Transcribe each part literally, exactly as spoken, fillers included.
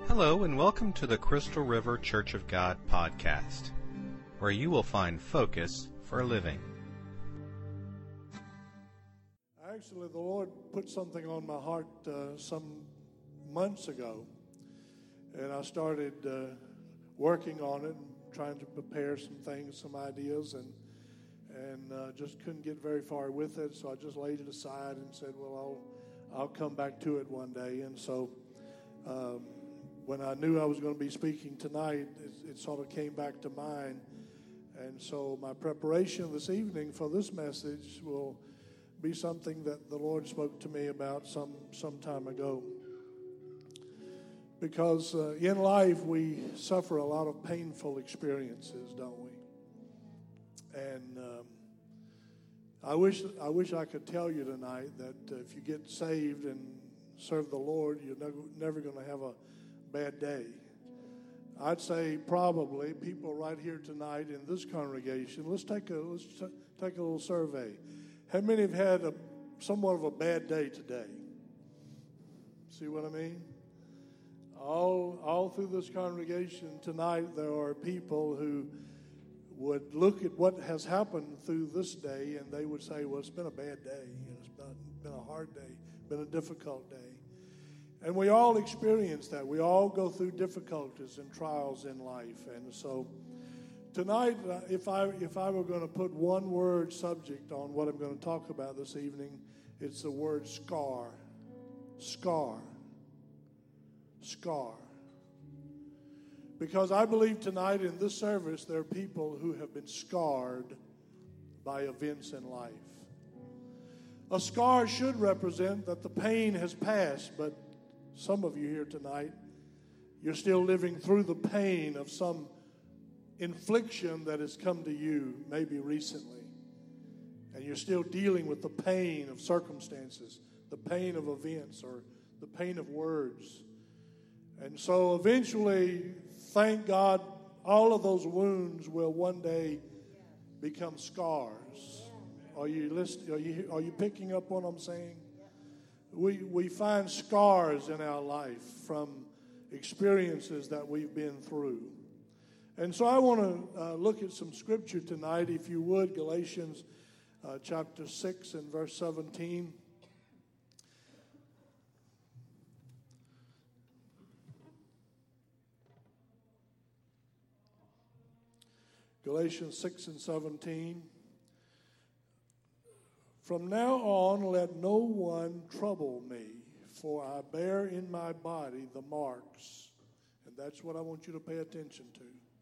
Hello and welcome to the Crystal River Church of God podcast, where you will find focus for living. Actually, the Lord put something on my heart uh, some months ago, and I started uh, working on it and trying to prepare some things, some ideas, and and uh, just couldn't get very far with it, so I just laid it aside and said, well, I'll, I'll come back to it one day. And so um, when I knew I was going to be speaking tonight, it, it sort of came back to mind. And so my preparation this evening for this message will be something that the Lord spoke to me about some, some time ago. Because uh, in life we suffer a lot of painful experiences, don't we? And um, I wish I wish I could tell you tonight that uh, if you get saved and serve the Lord, you're never, never going to have a bad day. I'd say probably people right here tonight in this congregation. Let's take a let's t- take a little survey. How many have had a somewhat of a bad day today? See what I mean? All all through this congregation tonight, there are people who would look at what has happened through this day, and they would say, well, it's been a bad day. You know, it's been, been a hard day, been a difficult day. And we all experience that. We all go through difficulties and trials in life. And so tonight, uh, if I if I were going to put one word subject on what I'm going to talk about this evening, it's the word scar. Scar. Scar. Because I believe tonight in this service there are people who have been scarred by events in life. A scar should represent that the pain has passed, but some of you here tonight, you're still living through the pain of some infliction that has come to you maybe recently. And you're still dealing with the pain of circumstances, the pain of events, or the pain of words. And so eventually, thank God, all of those wounds will one day become scars. Are you listening? Are you are you picking up what I'm saying? We we find scars in our life from experiences that we've been through. And so I want to uh, look at some scripture tonight, if you would, Galatians uh, chapter six and verse seventeen. Galatians six and seventeen. From now on, let no one trouble me, for I bear in my body the marks. And that's what I want you to pay attention to.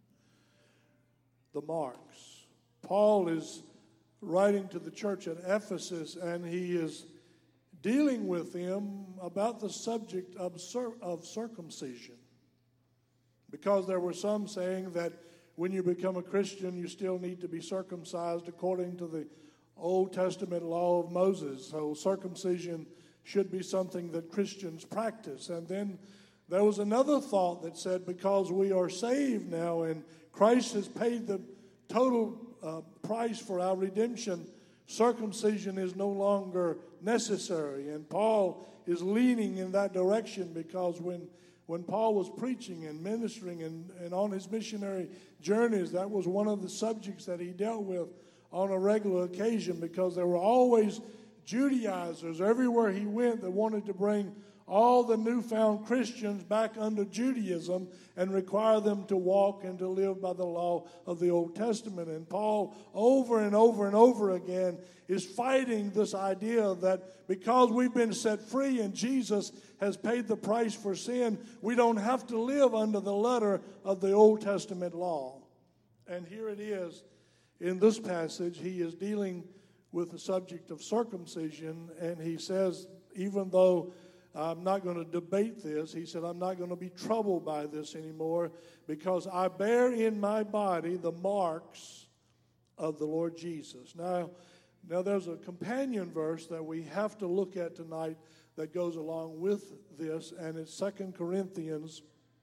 The marks. Paul is writing to the church at Ephesus, and he is dealing with them about the subject of, cir- of circumcision. Because there were some saying that when you become a Christian, you still need to be circumcised according to the Old Testament law of Moses. So circumcision should be something that Christians practice. And then there was another thought that said, because we are saved now and Christ has paid the total uh, price for our redemption, circumcision is no longer necessary. And Paul is leaning in that direction, because when When Paul was preaching and ministering and, and on his missionary journeys, that was one of the subjects that he dealt with on a regular occasion, because there were always Judaizers everywhere he went that wanted to bring all the newfound Christians back under Judaism and require them to walk and to live by the law of the Old Testament. And Paul, over and over and over again, is fighting this idea that because we've been set free and Jesus has paid the price for sin, we don't have to live under the letter of the Old Testament law. And here it is in this passage. He is dealing with the subject of circumcision, and he says, even though I'm not going to debate this, he said, I'm not going to be troubled by this anymore, because I bear in my body the marks of the Lord Jesus. Now, now there's a companion verse that we have to look at tonight that goes along with this, and it's Second Corinthians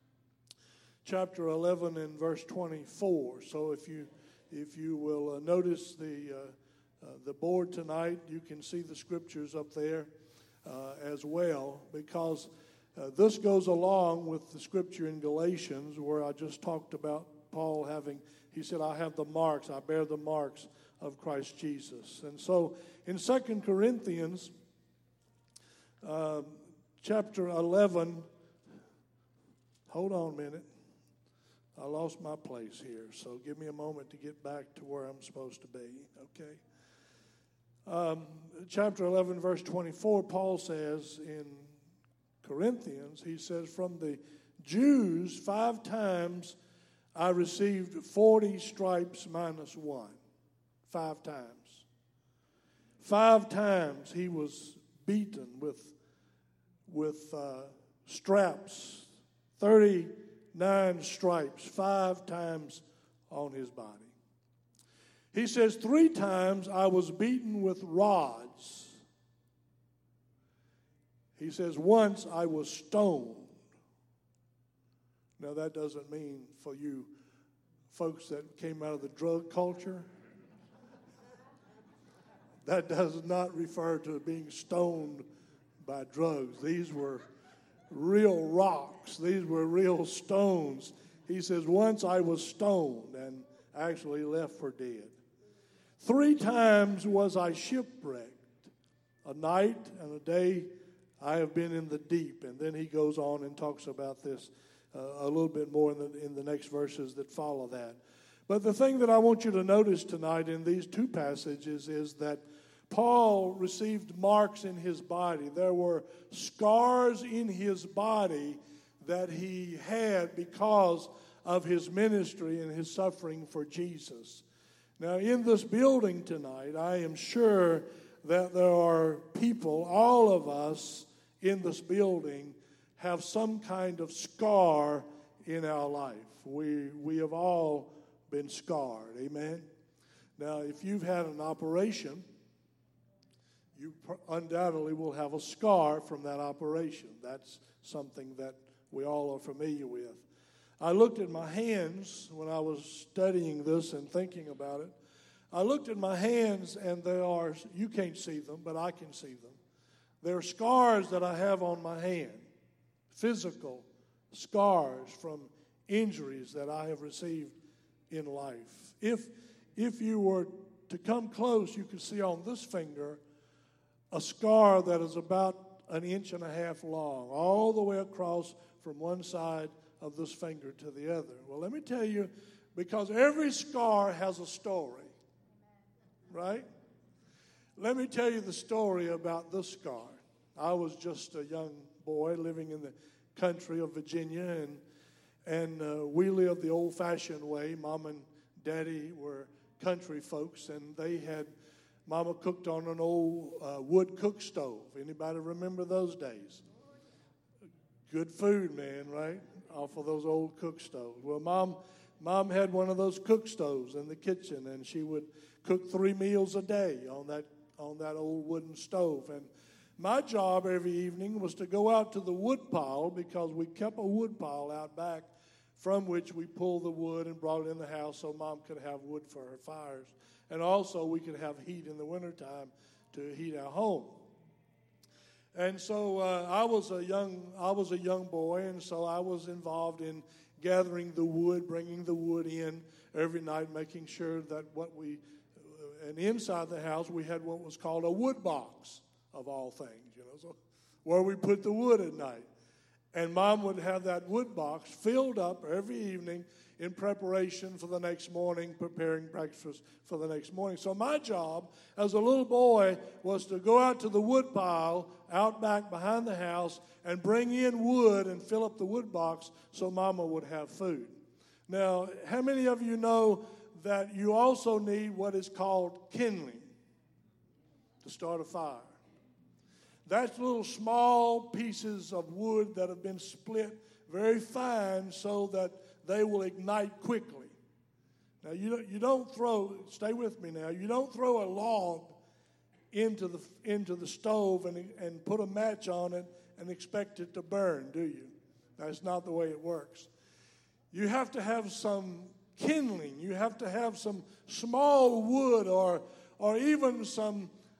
chapter eleven and verse twenty-four. So if you if you will uh, notice the uh, uh, the board tonight, you can see the scriptures up there uh, as well, because Uh, this goes along with the scripture in Galatians where I just talked about Paul having, he said, I have the marks, I bear the marks of Christ Jesus. And so in Second Corinthians uh, chapter eleven, hold on a minute. I lost my place here, so give me a moment to get back to where I'm supposed to be, okay? Um, chapter eleven, verse twenty-four, Paul says in Corinthians, he says, from the Jews, five times I received forty stripes minus one. Five times. Five times he was beaten with, with uh, straps, thirty-nine stripes, five times on his body. He says, three times I was beaten with rods. He says, once I was stoned. Now, that doesn't mean for you folks that came out of the drug culture. That does not refer to being stoned by drugs. These were real rocks. These were real stones. He says, once I was stoned and actually left for dead. Three times was I shipwrecked. A night and a day I have been in the deep. And then he goes on and talks about this uh, a little bit more in the, in the next verses that follow that. But the thing that I want you to notice tonight in these two passages is that Paul received marks in his body. There were scars in his body that he had because of his ministry and his suffering for Jesus. Now, in this building tonight, I am sure that there are people, all of us in this building, have some kind of scar in our life. We, we have all been scarred, amen? Now, if you've had an operation, you undoubtedly will have a scar from that operation. That's something that we all are familiar with. I looked at my hands when I was studying this and thinking about it. I looked at my hands, and there are, you can't see them, but I can see them. There are scars that I have on my hand, physical scars from injuries that I have received in life. If, if you were to come close, you could see on this finger a scar that is about an inch and a half long, all the way across from one side of this finger to the other. Well, let me tell you, because every scar has a story, right? Let me tell you the story about this scar. I was just a young boy living in the country of Virginia, and and uh, we lived the old-fashioned way. Mom and Daddy were country folks, and they had, Mama cooked on an old uh, wood cook stove. Anybody remember those days? Good food, man, right? Off of those old cook stoves. Well, Mom, Mom had one of those cook stoves in the kitchen, and she would cook three meals a day on that on that old wooden stove. And my job every evening was to go out to the wood pile, because we kept a wood pile out back from which we pulled the wood and brought it in the house so Mom could have wood for her fires. And also we could have heat in the wintertime to heat our home. And so uh, I was a young I was a young boy, and so I was involved in gathering the wood, bringing the wood in every night, making sure that what we, uh, and inside the house we had what was called a wood box, of all things, you know, so where we put the wood at night. And Mom would have that wood box filled up every evening in preparation for the next morning, preparing breakfast for the next morning. So my job as a little boy was to go out to the wood pile out back behind the house and bring in wood and fill up the wood box so Mama would have food. Now, how many of you know that you also need what is called kindling to start a fire? That's little small pieces of wood that have been split very fine so that they will ignite quickly. Now, you don't, you don't throw, stay with me now, you don't throw a log into the into the stove and, and put a match on it and expect it to burn, do you? That's not the way it works. You have to have some kindling. You have to have some small wood or or even some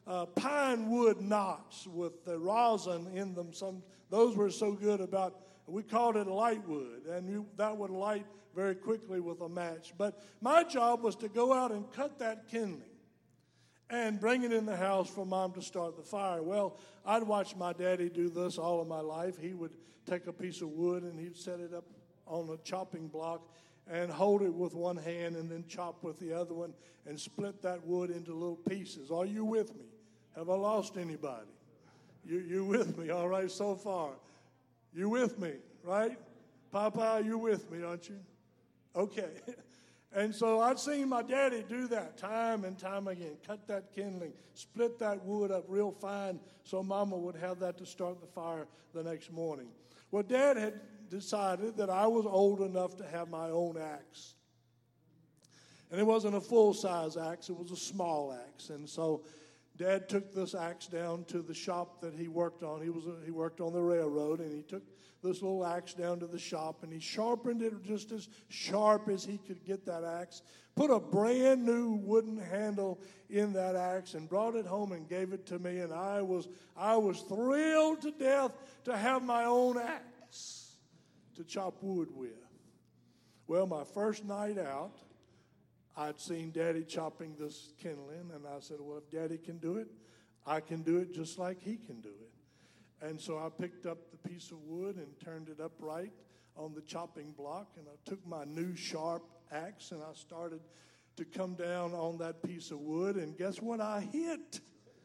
uh, pine wood knots with the rosin in them. Some those were so good about, we called it light wood, and you, that would light very quickly with a match. But my job was to go out and cut that kindling and bring it in the house for Mom to start the fire. Well, I'd watched my daddy do this all of my life. He would take a piece of wood and he'd set it up on a chopping block and hold it with one hand and then chop with the other one and split that wood into little pieces. Are you with me? Have I lost anybody? You, you with me, all right, so far? You with me, right? Papa, you with me, aren't you? Okay. And so I'd seen my daddy do that time and time again. Cut that kindling, split that wood up real fine so Mama would have that to start the fire the next morning. Well, Dad had decided that I was old enough to have my own axe. And it wasn't a full-size axe, it was a small axe. And so Dad took this axe down to the shop that he worked on. He was a, he worked on the railroad, and he took this little axe down to the shop, and he sharpened it just as sharp as he could get that axe, put a brand new wooden handle in that axe, and brought it home and gave it to me, and I was I was thrilled to death to have my own axe to chop wood with. Well, my first night out, I'd seen Daddy chopping this kindling, and I said, well, if Daddy can do it, I can do it just like he can do it. And so I picked up the piece of wood and turned it upright on the chopping block, and I took my new sharp axe, and I started to come down on that piece of wood, and guess what I hit?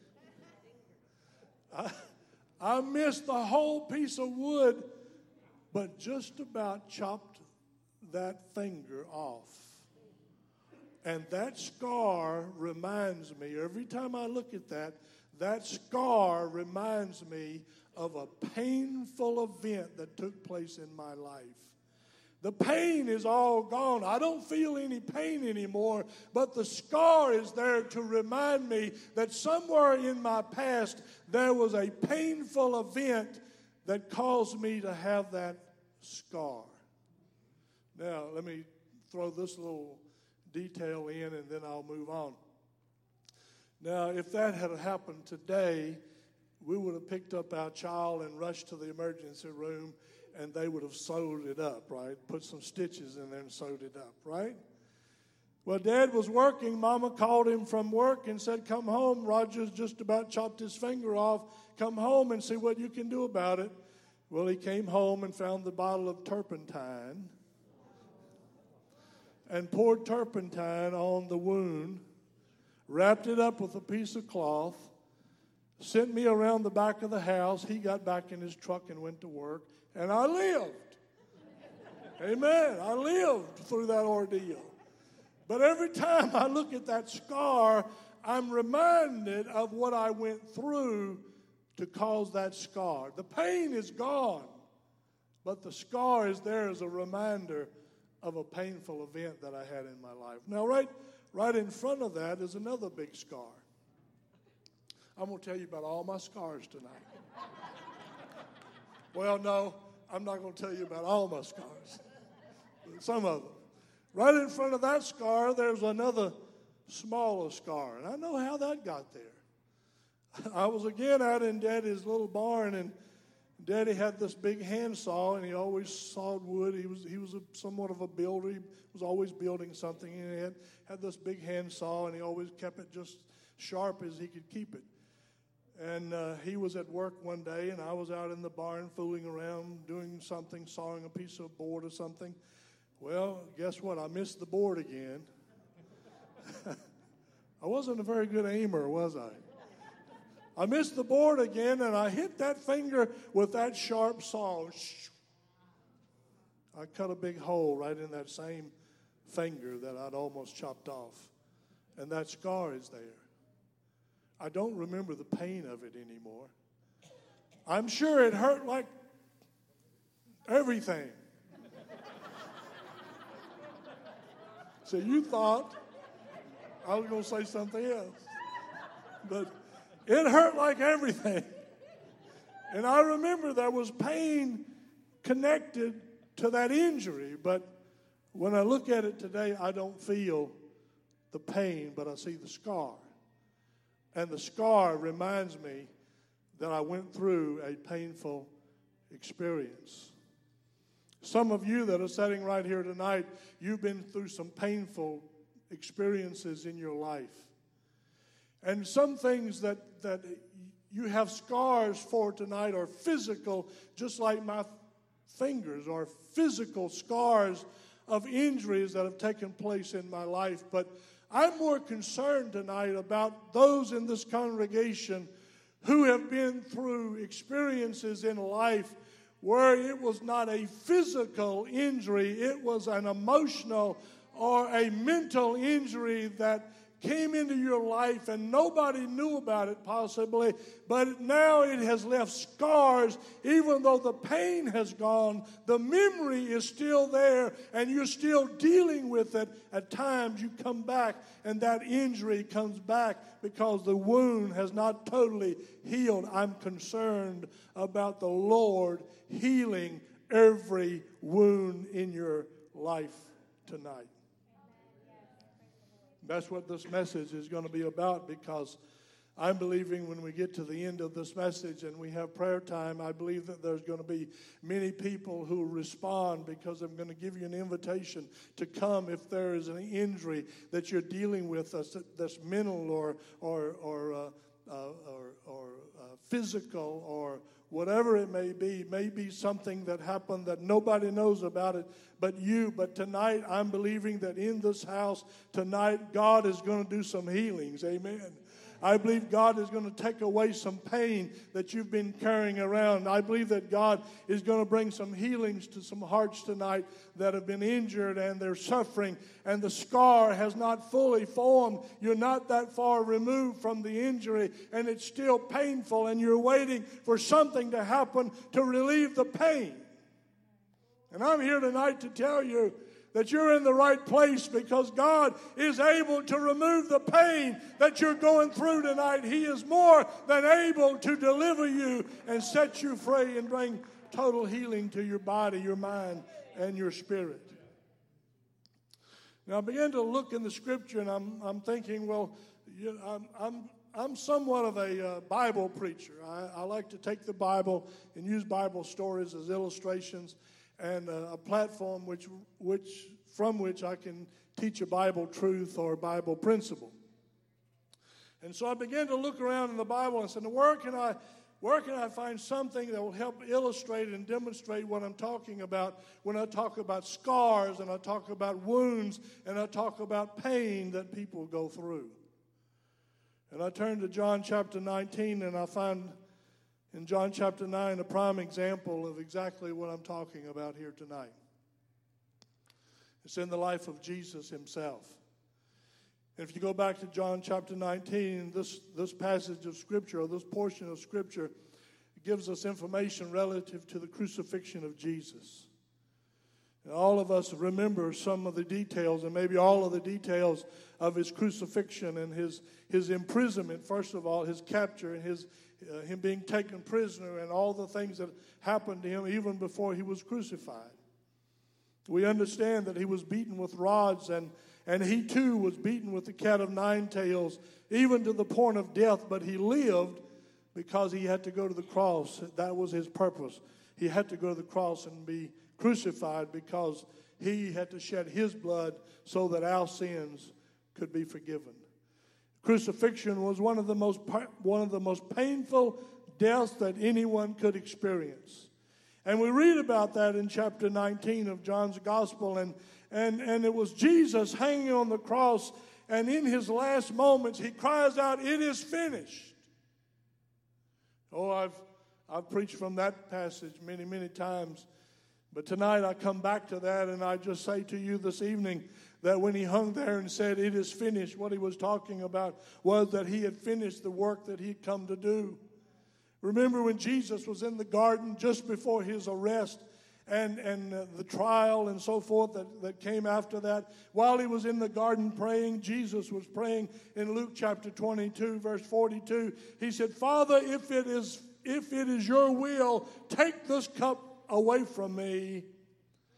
I, I missed the whole piece of wood, but just about chopped that finger off. And that scar reminds me, every time I look at that, that scar reminds me of a painful event that took place in my life. The pain is all gone. I don't feel any pain anymore, but the scar is there to remind me that somewhere in my past there was a painful event that caused me to have that scar. Now, let me throw this little detail in and then I'll move on. Now, if that had happened today, we would have picked up our child and rushed to the emergency room, and they would have sewed it up, right? Put some stitches in there and sewed it up, right? Well, Dad was working. Mama called him from work and said, come home. Roger's just about chopped his finger off. Come home and see what you can do about it. Well, he came home and found the bottle of turpentine and poured turpentine on the wound, wrapped it up with a piece of cloth, sent me around the back of the house. He got back in his truck and went to work, and I lived. Amen. I lived through that ordeal. But every time I look at that scar, I'm reminded of what I went through to cause that scar. The pain is gone, but the scar is there as a reminder of a painful event that I had in my life. Now, right, right in front of that is another big scar. I'm going to tell you about all my scars tonight. Well, no, I'm not going to tell you about all my scars. Some of them. Right in front of that scar, there's another smaller scar. And I know how that got there. I was again out in Daddy's little barn, and Daddy had this big handsaw, and he always sawed wood. He was he was a, somewhat of a builder. He was always building something, and he had, had this big handsaw, and he always kept it just sharp as he could keep it. And uh, he was at work one day, and I was out in the barn fooling around, doing something, sawing a piece of board or something. Well, guess what? I missed the board again. I wasn't a very good aimer, was I? I missed the board again, and I hit that finger with that sharp saw. I cut a big hole right in that same finger that I'd almost chopped off. And that scar is there. I don't remember the pain of it anymore. I'm sure it hurt like everything. So you thought I was going to say something else. But it hurt like everything. And I remember there was pain connected to that injury. But when I look at it today, I don't feel the pain, but I see the scar. And the scar reminds me that I went through a painful experience. Some of you that are sitting right here tonight, you've been through some painful experiences in your life. And some things that, that you have scars for tonight are physical, just like my fingers are physical scars of injuries that have taken place in my life. But I'm more concerned tonight about those in this congregation who have been through experiences in life where it was not a physical injury, it was an emotional or a mental injury that came into your life and nobody knew about it possibly, but now it has left scars. Even though the pain has gone, the memory is still there and you're still dealing with it. At times you come back and that injury comes back because the wound has not totally healed. I'm concerned about the Lord healing every wound in your life tonight. That's what this message is going to be about, because I'm believing when we get to the end of this message and we have prayer time, I believe that there's going to be many people who respond, because I'm going to give you an invitation to come if there is an injury that you're dealing with that's, that's mental or or or uh, uh, or, or uh, physical or whatever it may be. Maybe something that happened that nobody knows about it but you. But tonight, I'm believing that in this house tonight, God is going to do some healings. Amen. I believe God is going to take away some pain that you've been carrying around. I believe that God is going to bring some healings to some hearts tonight that have been injured and they're suffering, and the scar has not fully formed. You're not that far removed from the injury, and it's still painful, and you're waiting for something to happen to relieve the pain. And I'm here tonight to tell you that you're in the right place, because God is able to remove the pain that you're going through tonight. He is more than able to deliver you and set you free and bring total healing to your body, your mind, and your spirit. Now I began to look in the Scripture, and I'm I'm thinking, well, you know, I'm I'm I'm somewhat of a uh, Bible preacher. I, I like to take the Bible and use Bible stories as illustrations, and uh, a platform which, which, from which I can teach a Bible truth or a Bible principle. And so I began to look around in the Bible and said, where can I, where can I find something that will help illustrate and demonstrate what I'm talking about when I talk about scars and I talk about wounds and I talk about pain that people go through? And I turned to John chapter nineteen, and I found in John chapter nine, a prime example of exactly what I'm talking about here tonight. It's in the life of Jesus himself. And if you go back to John chapter nineteen, this, this passage of Scripture, or this portion of Scripture, gives us information relative to the crucifixion of Jesus. And all of us remember some of the details, and maybe all of the details of his crucifixion and his, his imprisonment, first of all, his capture and his Uh, him being taken prisoner and all the things that happened to him even before he was crucified. We understand that he was beaten with rods, and, and he too was beaten with the cat of nine tails, even to the point of death, but he lived because he had to go to the cross. That was his purpose. He had to go to the cross and be crucified because he had to shed his blood so that our sins could be forgiven. Crucifixion was one of the most one of the most painful deaths that anyone could experience. And we read about that in chapter nineteen of John's Gospel. And, and, and it was Jesus hanging on the cross, and in his last moments he cries out, "It is finished." Oh, I've, I've preached from that passage many, many times. But tonight I come back to that, and I just say to you this evening that when he hung there and said, "It is finished," what he was talking about was that he had finished the work that he'd come to do. Remember when Jesus was in the garden just before his arrest and, and uh, the trial and so forth that, that came after that? While he was in the garden praying, Jesus was praying in Luke chapter twenty-two, verse forty-two. He said, "Father, if it is, if it is your will, take this cup away from me.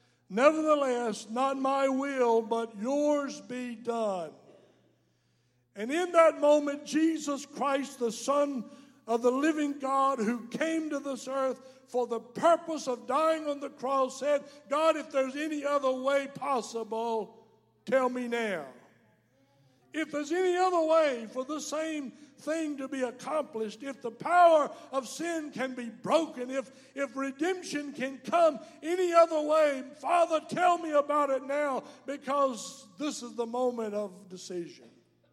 Nevertheless, not my will, but yours be done." And in that moment, Jesus Christ, the Son of the living God, who came to this earth for the purpose of dying on the cross, said, God, if there's any other way possible, tell me now. If there's any other way for the same thing to be accomplished, if the power of sin can be broken, if, if redemption can come any other way, Father, tell me about it now, because this is the moment of decision.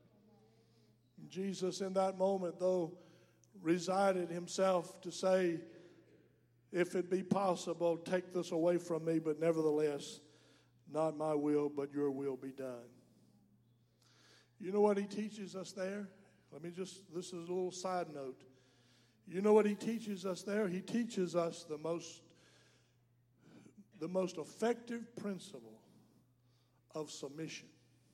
Jesus in that moment, though, resided himself to say, if it be possible, take this away from me, but nevertheless, not my will, but your will be done. You know what he teaches us there? Let me just, this is a little side note. You know what he teaches us there? He teaches us the most, the most effective principle of submission.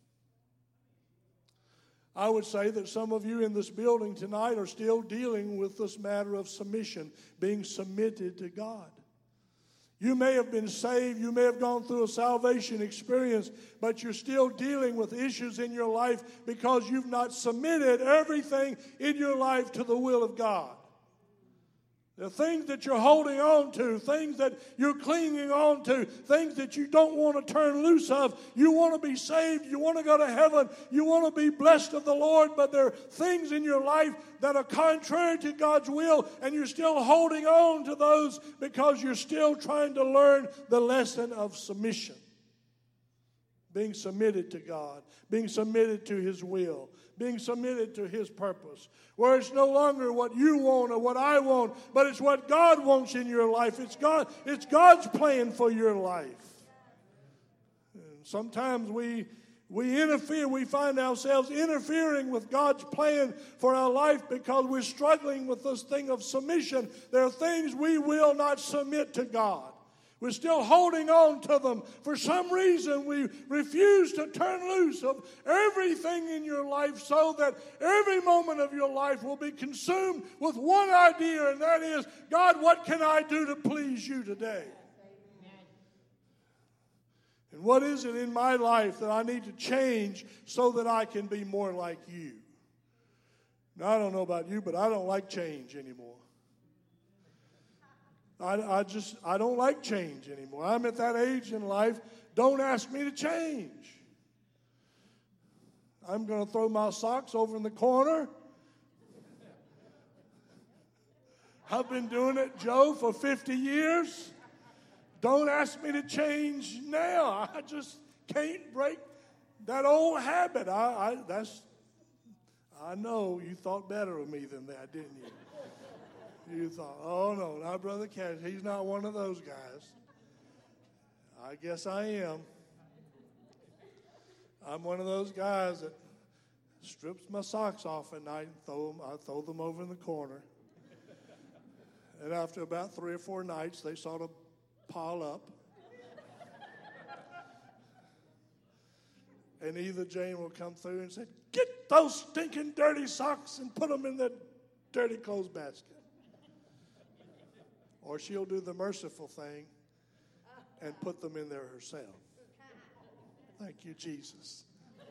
I would say that some of you in this building tonight are still dealing with this matter of submission, being submitted to God. You may have been saved, you may have gone through a salvation experience, but you're still dealing with issues in your life because you've not submitted everything in your life to the will of God. The things that you're holding on to, things that you're clinging on to, things that you don't want to turn loose of. You want to be saved, you want to go to heaven, you want to be blessed of the Lord, but there are things in your life that are contrary to God's will, and you're still holding on to those because you're still trying to learn the lesson of submission. Being submitted to God, being submitted to His will, being submitted to His purpose, where it's no longer what you want or what I want, but it's what God wants in your life. It's God, it's God's plan for your life. And sometimes we we interfere, we find ourselves interfering with God's plan for our life because we're struggling with this thing of submission. There are things we will not submit to God. We're still holding on to them. For some reason, we refuse to turn loose of everything in your life so that every moment of your life will be consumed with one idea, and that is, God, what can I do to please you today? And what is it in my life that I need to change so that I can be more like you? Now, I don't know about you, but I don't like change anymore. I, I just, I don't like change anymore. I'm at that age in life, don't ask me to change. I'm going to throw my socks over in the corner. I've been doing it, Joe, for fifty years. Don't ask me to change now. I just can't break that old habit. I, I, that's, I know you thought better of me than that, didn't you? You thought, oh, no, not Brother Cash. He's not one of those guys. I guess I am. I'm one of those guys that strips my socks off at night and throw them, I throw them over in the corner. And after about three or four nights, they sort of pile up. And either Jane will come through and say, get those stinking dirty socks and put them in that dirty clothes basket. Or she'll do the merciful thing and put them in there herself. Thank you, Jesus.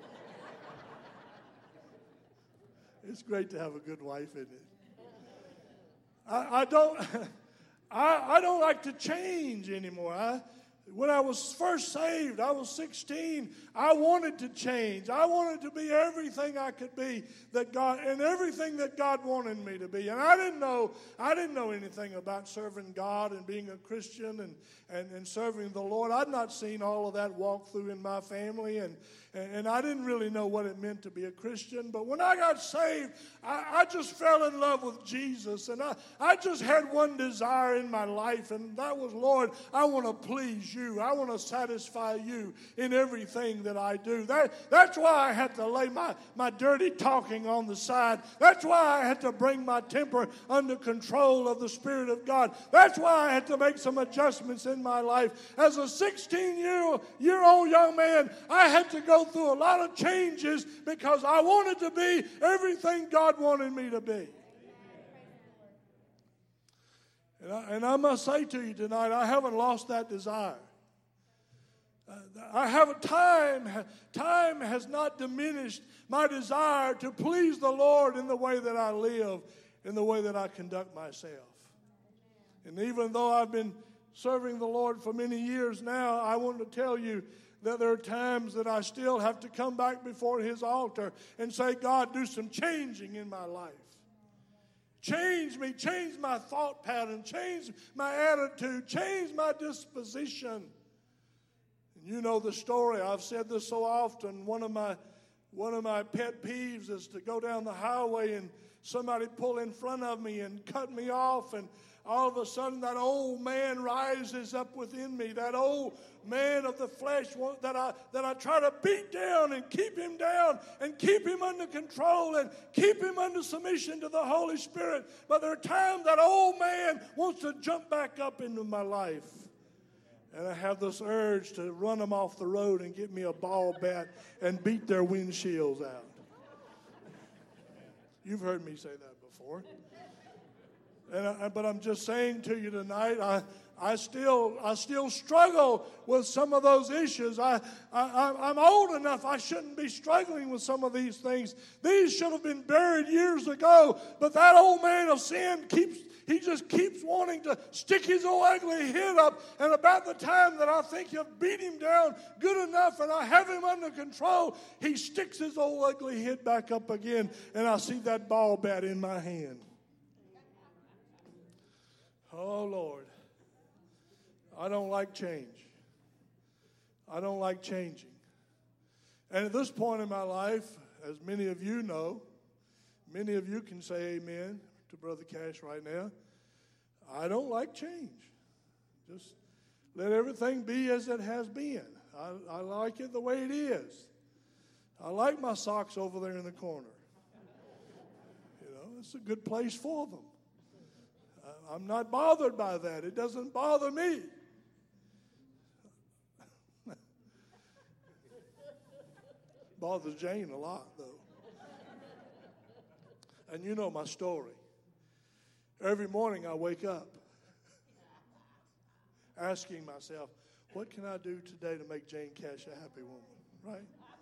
It's great to have a good wife, isn't it? I, I don't I, I don't like to change anymore. I, when I was first saved, I was sixteen. I wanted to change. I wanted to be everything I could be that God and everything that God wanted me to be. And I didn't know I didn't know anything about serving God and being a Christian and, and, and serving the Lord. I'd not seen all of that walk through in my family, and, and, and I didn't really know what it meant to be a Christian. But when I got saved, I, I just fell in love with Jesus. And I, I just had one desire in my life, and that was, Lord, I want to please you. I want to satisfy you in everything that I do. That, that's why I had to lay my, my dirty talking on the side. That's why I had to bring my temper under control of the Spirit of God. That's why I had to make some adjustments in my life. As a sixteen-year-old young man, I had to go through a lot of changes because I wanted to be everything God wanted me to be. And I, and I must say to you tonight, I haven't lost that desire. I have a time. Time has not diminished my desire to please the Lord in the way that I live, in the way that I conduct myself. And even though I've been serving the Lord for many years now, I want to tell you that there are times that I still have to come back before His altar and say, God, do some changing in my life. Change me, change my thought pattern, change my attitude, change my disposition. And you know the story. I've said this so often. One of my one of my pet peeves is to go down the highway and somebody pull in front of me and cut me off, and all of a sudden that old man rises up within me, that old man of the flesh that I, that I try to beat down and keep him down and keep him under control and keep him under submission to the Holy Spirit. But there are times that old man wants to jump back up into my life. And I have this urge to run them off the road and get me a ball bat and beat their windshields out. You've heard me say that before. And I, but I'm just saying to you tonight, I, I still I still struggle with some of those issues. I, I, I'm old enough, I shouldn't be struggling with some of these things. These should have been buried years ago, but that old man of sin keeps, he just keeps wanting to stick his old ugly head up, and about the time that I think you've beat him down good enough and I have him under control, he sticks his old ugly head back up again, and I see that ball bat in my hand. Oh, Lord, I don't like change. I don't like changing. And at this point in my life, as many of you know, many of you can say amen to Brother Cash right now, I don't like change. Just let everything be as it has been. I, I like it the way it is. I like my socks over there in the corner. You know, it's a good place for them. I'm not bothered by that. It doesn't bother me. Bothers Jane a lot, though. And you know my story. Every morning I wake up asking myself, what can I do today to make Jane Cash a happy woman,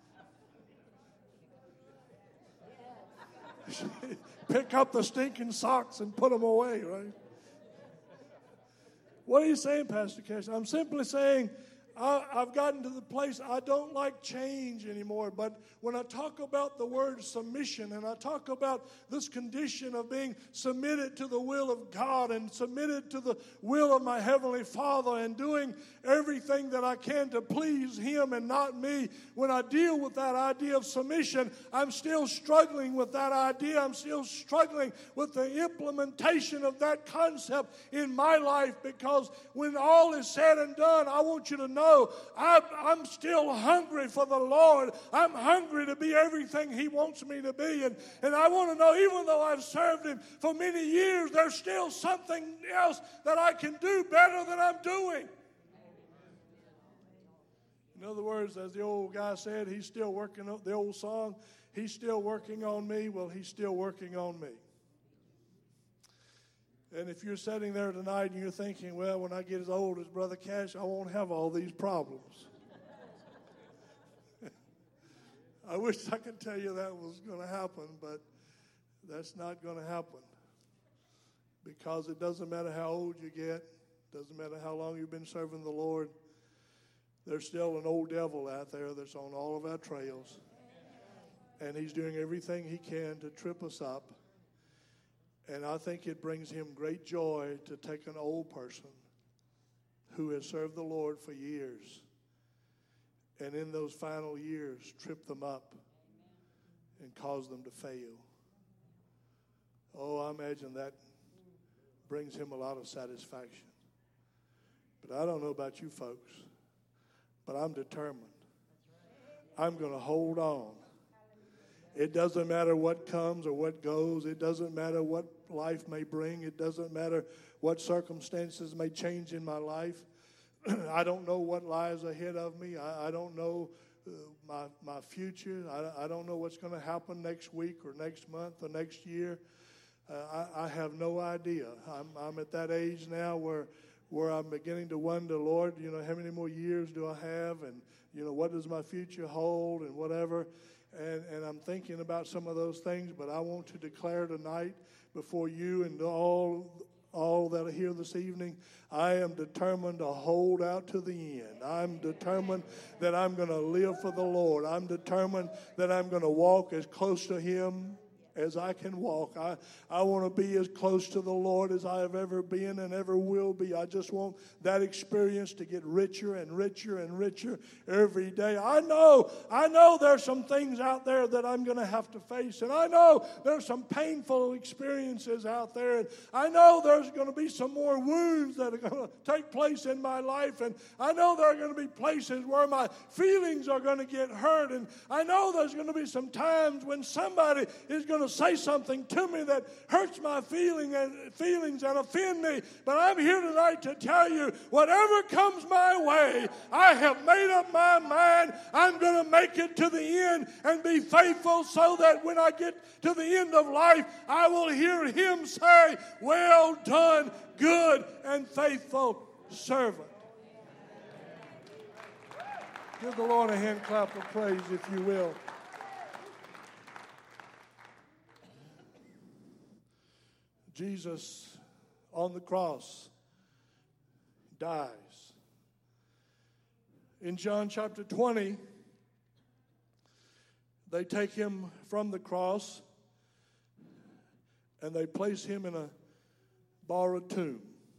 right? Pick up the stinking socks and put them away, right? What are you saying, Pastor Cash? I'm simply saying I, I've gotten to the place I don't like change anymore. But when I talk about the word submission and I talk about this condition of being submitted to the will of God and submitted to the will of my Heavenly Father and doing everything that I can to please Him and not me, when I deal with that idea of submission, I'm still struggling with that idea. I'm still struggling with the implementation of that concept in my life, because when all is said and done, I want you to know I'm, I'm still hungry for the Lord. I'm hungry to be everything He wants me to be. And, and I want to know, even though I've served Him for many years, there's still something else that I can do better than I'm doing. In other words, as the old guy said, he's still working on the old song, he's still working on me. Well, He's still working on me. And if you're sitting there tonight and you're thinking, well, when I get as old as Brother Cash, I won't have all these problems. I wish I could tell you that was going to happen, but that's not going to happen. Because it doesn't matter how old you get, doesn't matter how long you've been serving the Lord, there's still an old devil out there that's on all of our trails. And he's doing everything he can to trip us up. And I think it brings him great joy to take an old person who has served the Lord for years, and in those final years trip them up and cause them to fail. Oh, I imagine that brings him a lot of satisfaction. But I don't know about you folks, but I'm determined. I'm going to hold on. It doesn't matter what comes or what goes. It doesn't matter what life may bring. It doesn't matter what circumstances may change in my life. I don't know what lies ahead of me. I, I don't know uh, my my future. I, I don't know what's going to happen next week or next month or next year. Uh, I, I have no idea. I'm, I'm at that age now where where I'm beginning to wonder, Lord, you know, how many more years do I have? And, you know, what does my future hold and whatever? And, and I'm thinking about some of those things, but I want to declare tonight before you and all all that are here this evening, I am determined to hold out to the end. I'm determined that I'm going to live for the Lord. I'm determined that I'm going to walk as close to Him as I can walk. I, I want to be as close to the Lord as I have ever been and ever will be. I just want that experience to get richer and richer and richer every day. I know, I know there's some things out there that I'm going to have to face, and I know there's some painful experiences out there, and I know there's going to be some more wounds that are going to take place in my life, and I know there are going to be places where my feelings are going to get hurt, and I know there's going to be some times when somebody is going to say something to me that hurts my feeling and feelings and offend me. But I'm here tonight to tell you, whatever comes my way, I have made up my mind. I'm going to make it to the end and be faithful, so that when I get to the end of life, I will hear Him say, "Well done, good and faithful servant." Give the Lord a hand clap of praise, if you will. Jesus on the cross dies. In John chapter twenty, they take Him from the cross and they place Him in a borrowed tomb.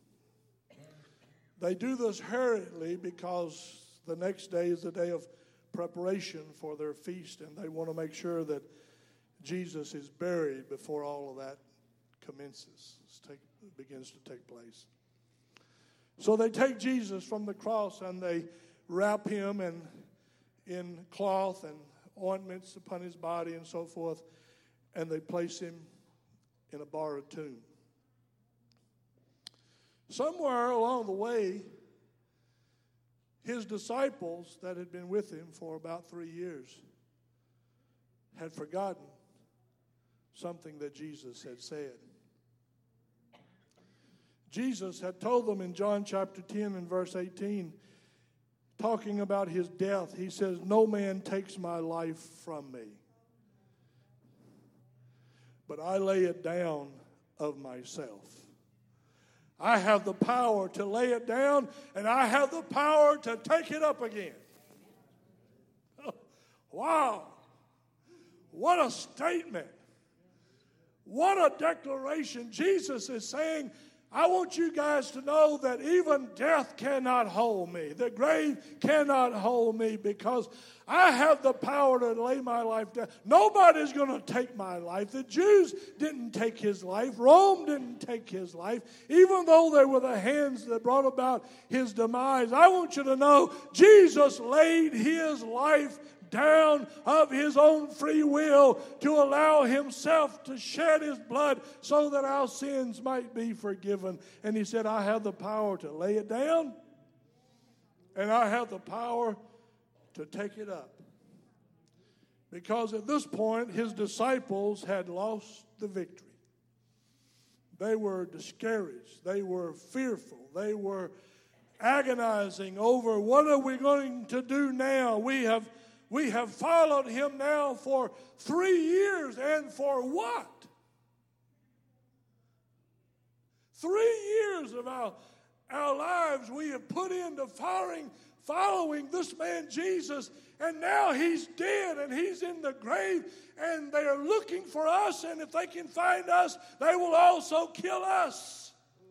They do this hurriedly because the next day is the day of preparation for their feast, and they want to make sure that Jesus is buried before all of that commences, take, begins to take place. So they take Jesus from the cross and they wrap Him in, in cloth and ointments upon His body and so forth, and they place Him in a borrowed tomb. Somewhere along the way, His disciples that had been with Him for about three years had forgotten something that Jesus had said. Jesus had told them in John chapter ten and verse eighteen, talking about His death, He says, "No man takes my life from me, but I lay it down of myself." I have the power to lay it down, and I have the power to take it up again. Wow. What a statement. What a declaration. Jesus is saying, I want you guys to know that even death cannot hold me. The grave cannot hold me, because I have the power to lay my life down. Nobody's going to take my life. The Jews didn't take His life. Rome didn't take His life, even though they were the hands that brought about His demise. I want you to know Jesus laid His life down of His own free will to allow Himself to shed His blood so that our sins might be forgiven. And He said, I have the power to lay it down, and I have the power to take it up. Because at this point, His disciples had lost the victory. They were discouraged. They were fearful. They were agonizing over, what are we going to do now? We have We have followed Him now for three years, and for what? Three years of our, our lives we have put into following, following this man Jesus, and now He's dead and He's in the grave, and they are looking for us, and if they can find us, they will also kill us.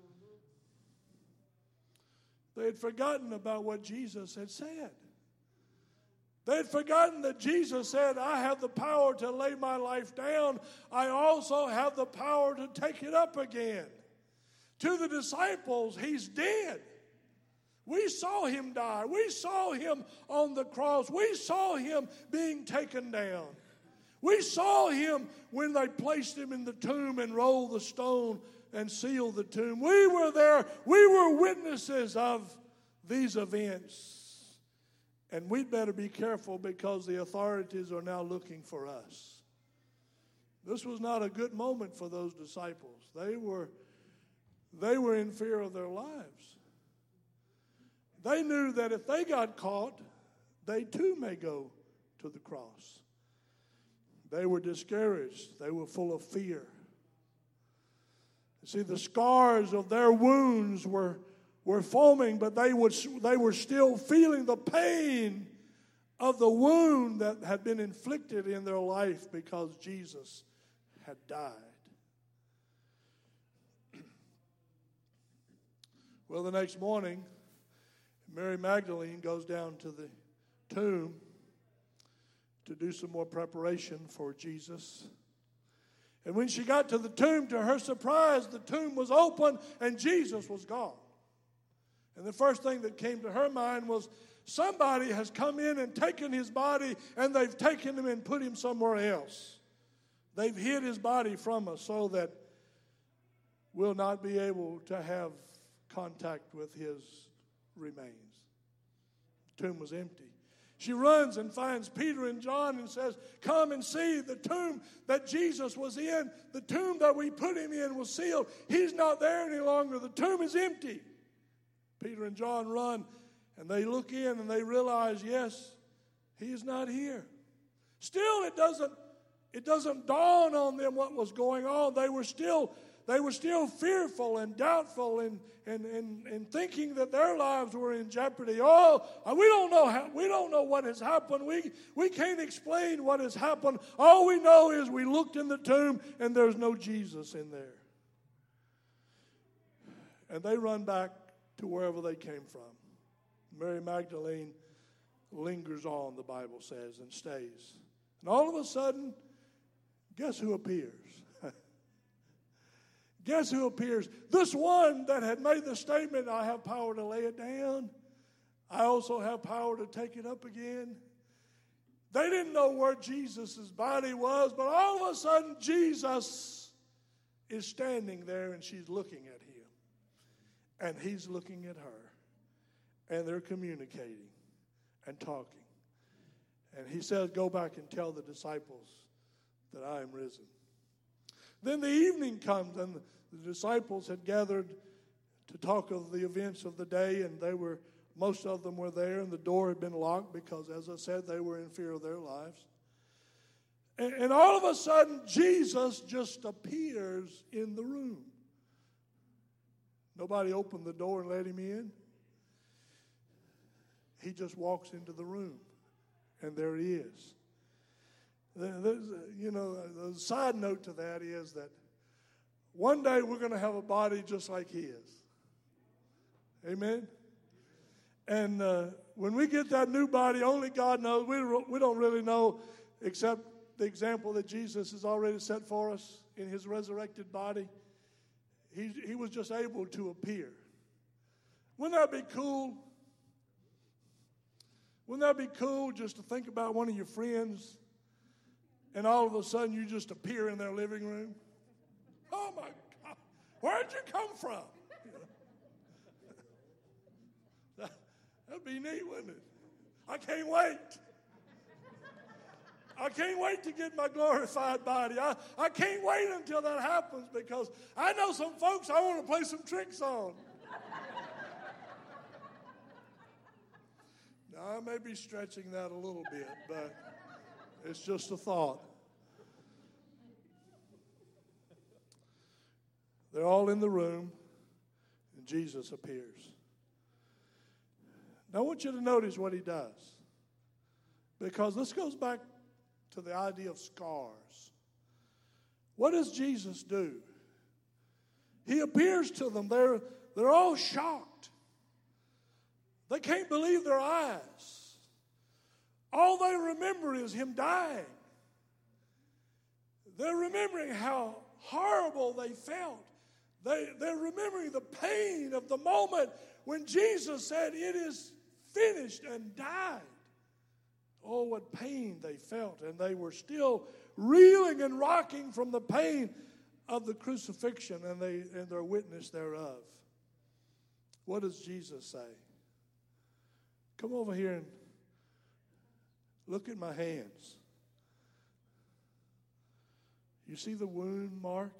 They had forgotten about what Jesus had said. They had forgotten that Jesus said, I have the power to lay my life down. I also have the power to take it up again. To the disciples, He's dead. We saw Him die. We saw Him on the cross. We saw Him being taken down. We saw Him when they placed Him in the tomb and rolled the stone and sealed the tomb. We were there. We were witnesses of these events. And we'd better be careful, because the authorities are now looking for us. This was not a good moment for those disciples. They were, they were in fear of their lives. They knew that if they got caught, they too may go to the cross. They were discouraged. They were full of fear. You see, the scars of their wounds were, were foaming, but they, would, they were still feeling the pain of the wound that had been inflicted in their life because Jesus had died. Well, the next morning, Mary Magdalene goes down to the tomb to do some more preparation for Jesus. And when she got to the tomb, to her surprise, the tomb was open and Jesus was gone. And the first thing that came to her mind was, somebody has come in and taken his body, and they've taken him and put him somewhere else. They've hid his body from us so that we'll not be able to have contact with his remains. The tomb was empty. She runs and finds Peter and John and says, come and see the tomb that Jesus was in. The tomb that we put him in was sealed. He's not there any longer. The tomb is empty. Peter and John run and they look in and they realize, yes, he's not here. Still, it doesn't, it doesn't dawn on them what was going on. They were still They were still fearful and doubtful and, and, and, and thinking that their lives were in jeopardy. Oh, we don't know how, we don't know what has happened. We, we can't explain what has happened. All we know is we looked in the tomb and there's no Jesus in there. And they run back to wherever they came from. Mary Magdalene lingers on, the Bible says, and stays. And all of a sudden, guess who appears? Guess who appears? This one that had made the statement, I have power to lay it down. I also have power to take it up again. They didn't know where Jesus' body was, but all of a sudden Jesus is standing there and she's looking at him. And he's looking at her. And they're communicating and talking. And he says, go back and tell the disciples that I am risen. Then the evening comes, and the disciples had gathered to talk of the events of the day, and they were, most of them were there, and the door had been locked because, as I said, they were in fear of their lives. And, and all of a sudden, Jesus just appears in the room. Nobody opened the door and let him in. He just walks into the room, and there he is. There's, you know, the side note to that is that one day we're going to have a body just like his. Amen? And uh, when we get that new body, only God knows. We, we don't really know except the example that Jesus has already set for us in his resurrected body. He, he was just able to appear. Wouldn't that be cool? Wouldn't that be cool just to think about one of your friends and all of a sudden you just appear in their living room? Oh, my God. Where'd you come from? You know? that, that'd be neat, wouldn't it? I can't wait. I can't wait to get my glorified body. I, I can't wait until that happens because I know some folks I want to play some tricks on. Now, I may be stretching that a little bit, but it's just a thought. They're all in the room, and Jesus appears. Now, I want you to notice what he does. Because this goes back to the idea of scars. What does Jesus do? He appears to them. They're, they're all shocked. They can't believe their eyes. All they remember is him dying. They're remembering how horrible they felt. They, they're remembering the pain of the moment when Jesus said, it is finished, and died. Oh, what pain they felt. And they were still reeling and rocking from the pain of the crucifixion and, they, and their witness thereof. What does Jesus say? Come over here and look at my hands. You see the wound mark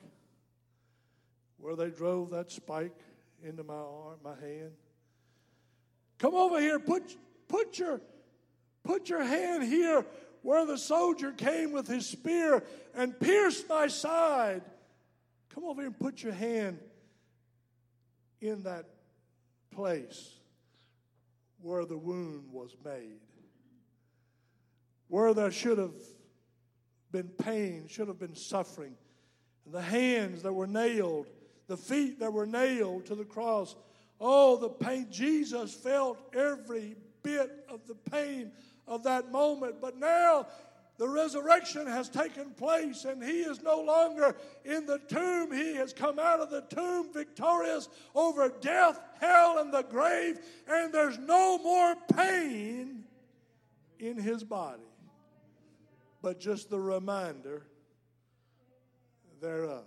where they drove that spike into my arm, my hand? Come over here. Put, put, your, put your hand here where the soldier came with his spear and pierced my side. Come over here and put your hand in that place where the wound was made, where there should have been pain, should have been suffering. And the hands that were nailed, the feet that were nailed to the cross. Oh, the pain. Jesus felt every bit of the pain of that moment. But now the resurrection has taken place, and he is no longer in the tomb. He has come out of the tomb victorious over death, hell, and the grave, and there's no more pain in his body, but just the reminder thereof.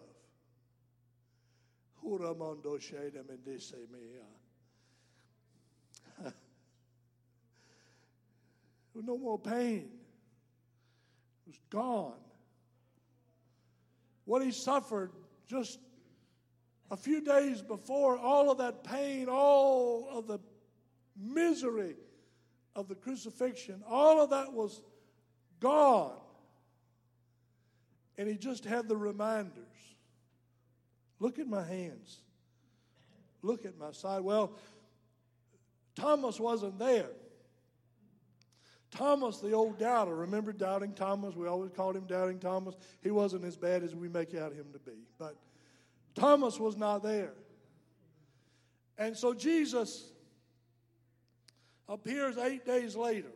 No more pain. It was gone. What he suffered just a few days before, all of that pain, all of the misery of the crucifixion, all of that was gone. And he just had the reminders. Look at my hands. Look at my side. Well, Thomas wasn't there. Thomas, the old doubter, remember Doubting Thomas? We always called him Doubting Thomas. He wasn't as bad as we make out him to be. But Thomas was not there. And so Jesus appears eight days later.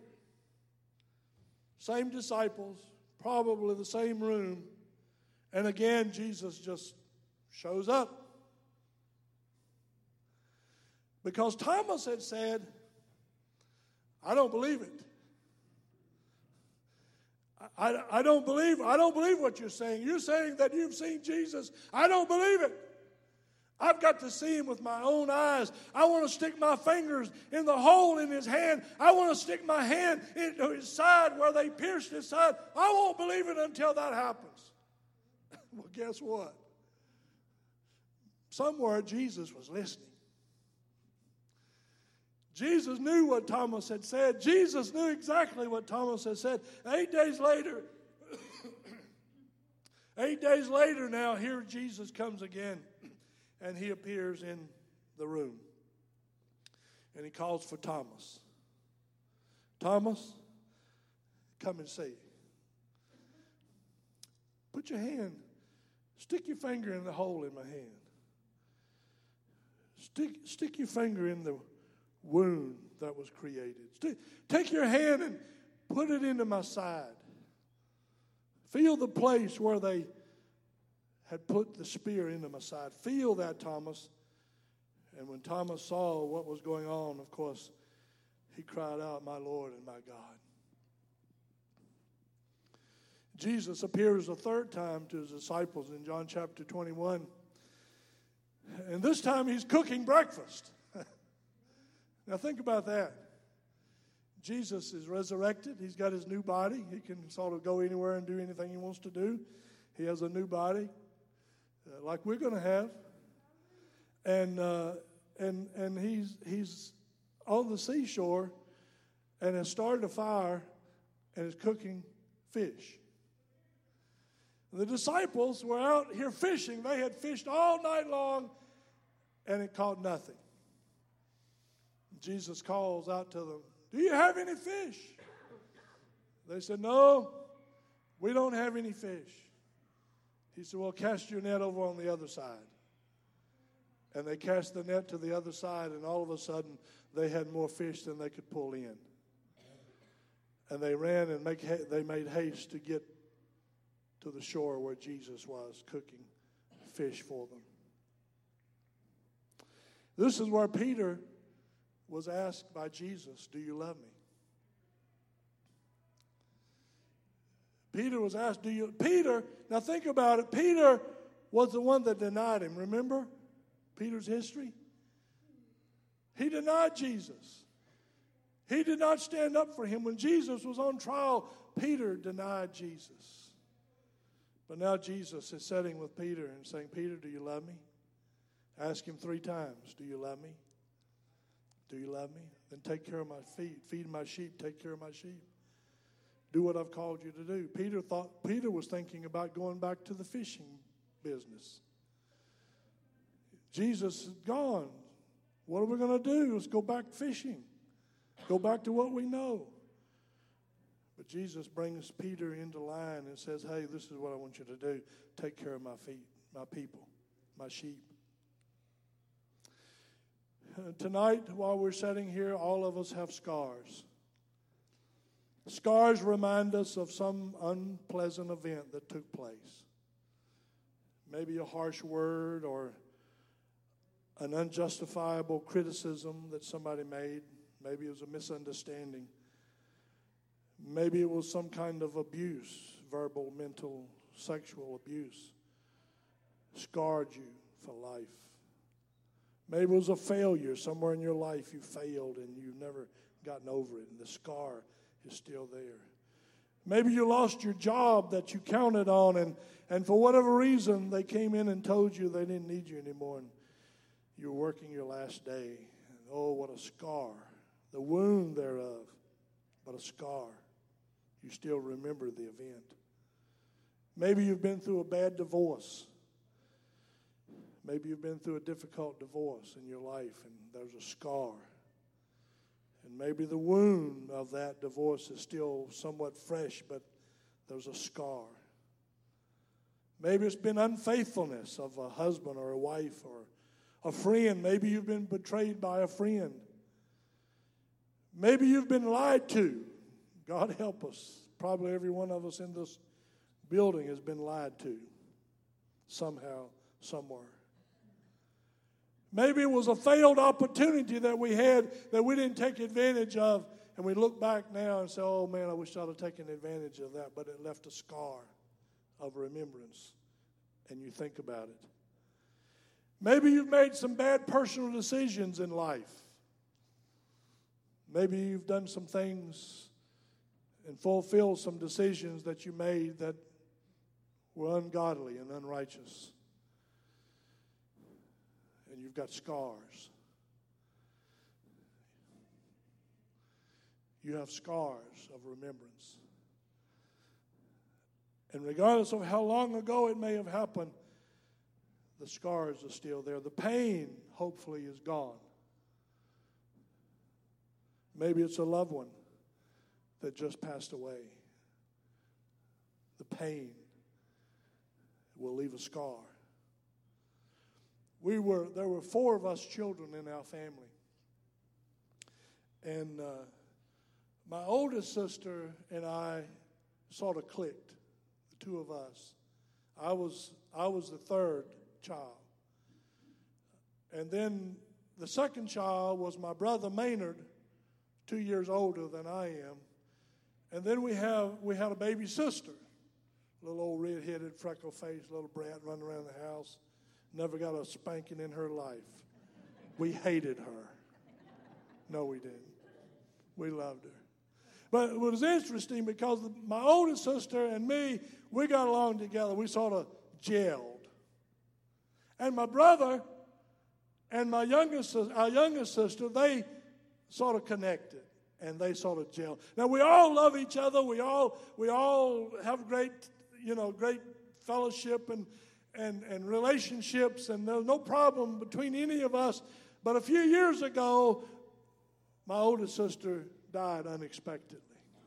Same disciples, probably the same room. And again, Jesus just shows up. Because Thomas had said, I don't believe it. I, I don't believe, I don't believe what you're saying. You're saying that you've seen Jesus. I don't believe it. I've got to see him with my own eyes. I want to stick my fingers in the hole in his hand. I want to stick my hand into his side where they pierced his side. I won't believe it until that happens. Well, guess what? Somewhere Jesus was listening. Jesus knew what Thomas had said. Jesus knew exactly what Thomas had said. Eight days later, eight days later now, here Jesus comes again, and he appears in the room. And he calls for Thomas. Thomas, come and see. Put your hand, stick your finger in the hole in my hand. Stick, stick your finger in the wound that was created. Stick, take your hand and put it into my side. Feel the place where they had put the spear into my side. Feel that, Thomas. And when Thomas saw what was going on, of course, he cried out, my Lord and my God. Jesus appears a third time to his disciples in John chapter twenty-one. And this time he's cooking breakfast. Now think about that. Jesus is resurrected. He's got his new body. He can sort of go anywhere and do anything he wants to do. He has a new body, uh, like we're going to have. And uh, and and he's he's on the seashore, and has started a fire, and is cooking fish. The disciples were out here fishing. They had fished all night long, and it caught nothing. Jesus calls out to them, do you have any fish? They said, no, we don't have any fish. He said, well, cast your net over on the other side. And they cast the net to the other side, and all of a sudden, they had more fish than they could pull in. And they ran and make ha- they made haste to get to the shore where Jesus was cooking fish for them. This is where Peter was asked by Jesus, do you love me? Peter was asked, do you, Peter, now think about it, Peter was the one that denied him, remember Peter's history? He denied Jesus. He did not stand up for him. When Jesus was on trial, Peter denied Jesus. But now Jesus is sitting with Peter and saying, Peter, do you love me? Ask him three times, do you love me? Do you love me? Then take care of my feet. Feed my sheep. Take care of my sheep. Do what I've called you to do. Peter thought Peter was thinking about going back to the fishing business. Jesus is gone. What are we going to do? Let's go back fishing. Go back to what we know. But Jesus brings Peter into line and says, hey, this is what I want you to do. Take care of my feet, my people, my sheep. Uh, tonight, while we're sitting here, all of us have scars. Scars remind us of some unpleasant event that took place. Maybe a harsh word or an unjustifiable criticism that somebody made. Maybe it was a misunderstanding. Maybe it was some kind of abuse, verbal, mental, sexual abuse. Scarred you for life. Maybe it was a failure. Somewhere in your life you failed and you've never gotten over it, and the scar is still there. Maybe you lost your job that you counted on, and, and for whatever reason they came in and told you they didn't need you anymore, and you were working your last day. And oh, what a scar. The wound thereof, but a scar. You still remember the event. Maybe you've been through a bad divorce. Maybe you've been through a difficult divorce in your life, and there's a scar. And maybe the wound of that divorce is still somewhat fresh, but there's a scar. Maybe it's been unfaithfulness of a husband or a wife or a friend. Maybe you've been betrayed by a friend. Maybe you've been lied to. God help us. Probably every one of us in this building has been lied to somehow, somewhere. Maybe it was a failed opportunity that we had that we didn't take advantage of, and we look back now and say, oh man, I wish I'd have taken advantage of that, but it left a scar of remembrance, and you think about it. Maybe you've made some bad personal decisions in life. Maybe you've done some things and fulfilled some decisions that you made that were ungodly and unrighteous. And you've got scars. You have scars of remembrance. And regardless of how long ago it may have happened, the scars are still there. The pain, hopefully, is gone. Maybe it's a loved one that just passed away. The pain will leave a scar. We were there were four of us children in our family, and uh, my oldest sister and I sort of clicked. The two of us. I was I was the third child, and then the second child was my brother Maynard, two years older than I am, and then we have we had a baby sister, little old red-headed, freckle-faced little brat running around the house. Never got a spanking in her life. We hated her. No, we didn't. We loved her. But it was interesting because my oldest sister and me, we got along together. We sort of gelled. And my brother and my youngest, our youngest sister, they sort of connected and they sort of gelled. Now we all love each other. We all we all have great, you know, great fellowship and. And, and relationships, and there's no problem between any of us. But a few years ago, my oldest sister died unexpectedly.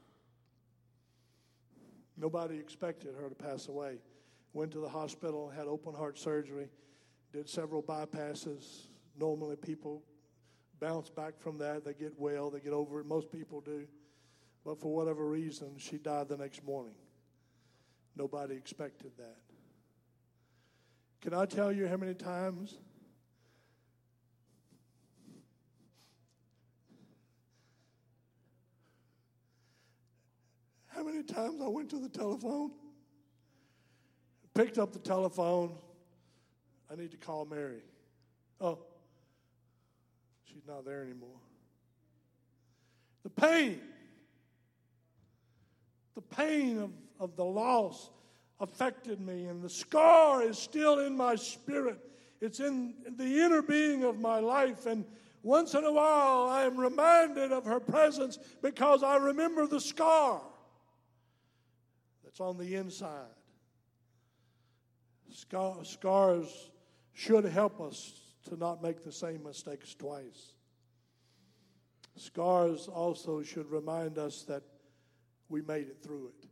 Nobody expected her to pass away. Went to the hospital, had open heart surgery, did several bypasses. Normally people bounce back from that. They get well, they get over it. Most people do. But for whatever reason, she died the next morning. Nobody expected that. Can I tell you how many times how many times I went to the telephone, picked up the telephone, I need to call Mary. Oh, she's not there anymore. The pain, the pain of, of the loss affected me, and the scar is still in my spirit. It's in the inner being of my life, and Once in a while, I am reminded of her presence because I remember the scar that's on the inside. Scar, scars should help us to not make the same mistakes twice. Scars also should remind us that we made it through it.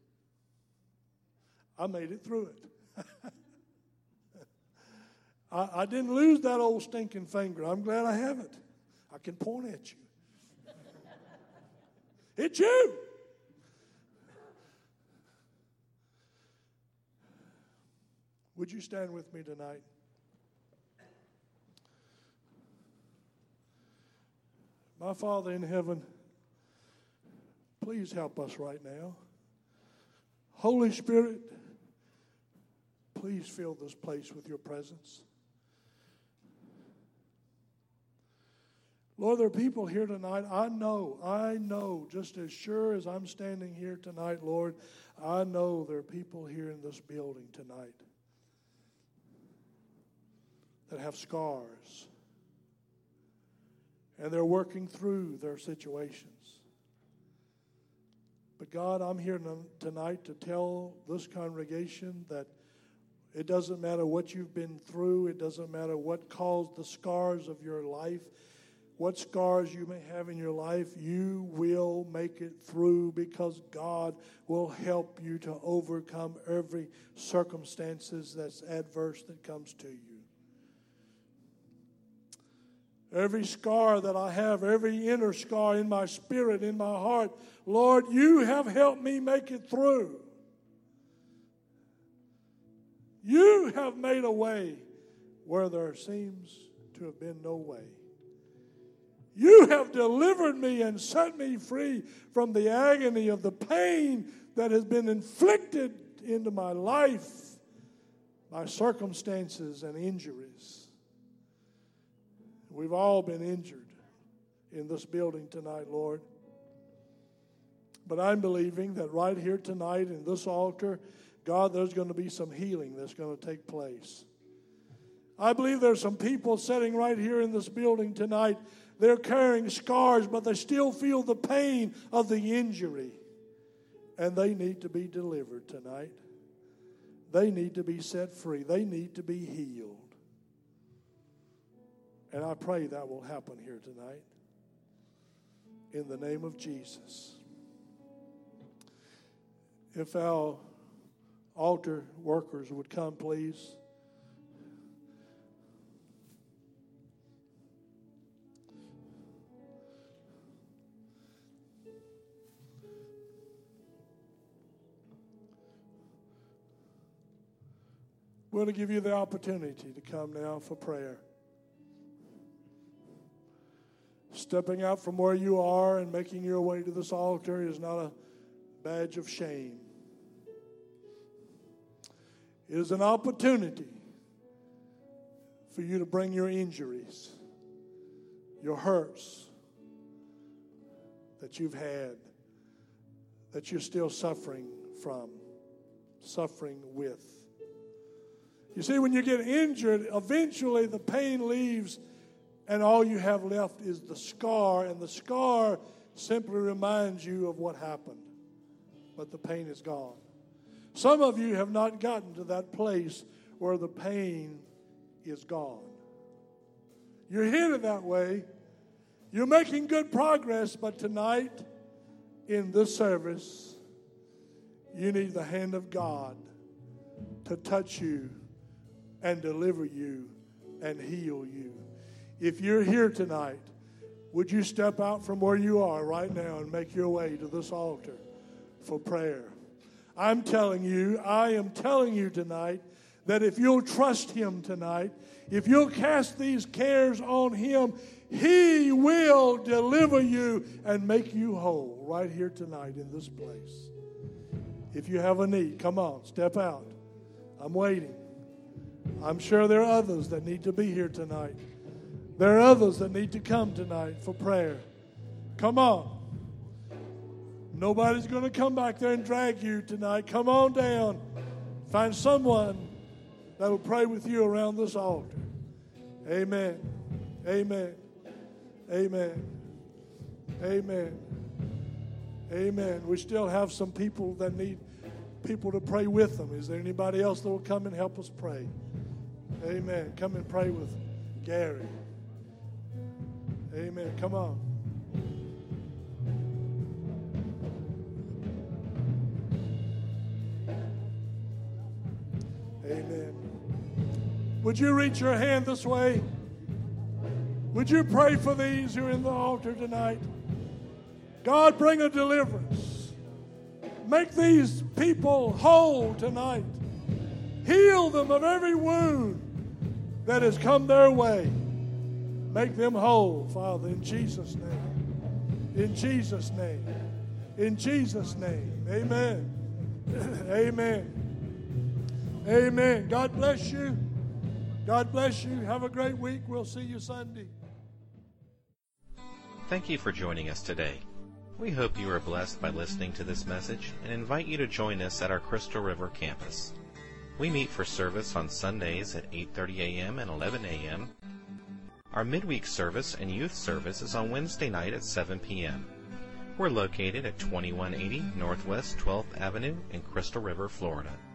I made it through it. I, I didn't lose that old stinking finger. I'm glad I haven't. I can point at you. It's you. Would you stand with me tonight? My Father in heaven, please help us right now. Holy Spirit, please fill this place with your presence. Lord, there are people here tonight. I know, I know, just as sure as I'm standing here tonight, Lord, I know there are people here in this building tonight that have scars. And they're working through their situations. But God, I'm here tonight to tell this congregation that it doesn't matter what you've been through. It doesn't matter what caused the scars of your life. What scars you may have in your life, you will make it through because God will help you to overcome every circumstances that's adverse that comes to you. Every scar that I have, every inner scar in my spirit, in my heart, Lord, you have helped me make it through. You have made a way where there seems to have been no way. You have delivered me and set me free from the agony of the pain that has been inflicted into my life by circumstances and injuries. We've all been injured in this building tonight, Lord. But I'm believing that right here tonight in this altar, God, there's going to be some healing that's going to take place. I believe there's some people sitting right here in this building tonight. They're carrying scars, but they still feel the pain of the injury. And they need to be delivered tonight. They need to be set free. They need to be healed. And I pray that will happen here tonight. In the name of Jesus. If our altar workers would come, please. We're going to give you the opportunity to come now for prayer. Stepping out from where you are and making your way to this altar is not a badge of shame. It is an opportunity for you to bring your injuries, your hurts that you've had, that you're still suffering from, suffering with. You see, when you get injured, eventually the pain leaves and all you have left is the scar, and the scar simply reminds you of what happened. But the pain is gone. Some of you have not gotten to that place where the pain is gone. You're headed that way. You're making good progress, but tonight in this service, you need the hand of God to touch you and deliver you and heal you. If you're here tonight, would you step out from where you are right now and make your way to this altar for prayer? I'm telling you, I am telling you tonight that if you'll trust Him tonight, if you'll cast these cares on Him, He will deliver you and make you whole right here tonight in this place. If you have a need, come on, step out. I'm waiting. I'm sure there are others that need to be here tonight. There are others that need to come tonight for prayer. Come on. Nobody's going to come back there and drag you tonight. Come on down. Find someone that will pray with you around this altar. Amen. Amen. Amen. Amen. Amen. We still have some people that need people to pray with them. Is there anybody else that will come and help us pray? Amen. Come and pray with Gary. Amen. Come on. Amen. Would you reach your hand this way? Would you pray for these who are in the altar tonight? God, bring a deliverance. Make these people whole tonight. Heal them of every wound that has come their way. Make them whole, Father, in Jesus' name. In Jesus' name. In Jesus' name. Amen. Amen. Amen. God bless you. God bless you. Have a great week. We'll see you Sunday. Thank you for joining us today. We hope you are blessed by listening to this message and invite you to join us at our Crystal River campus. We meet for service on Sundays at eight thirty a.m. and eleven a.m. Our midweek service and youth service is on Wednesday night at seven p.m. We're located at twenty-one eighty Northwest twelfth Avenue in Crystal River, Florida.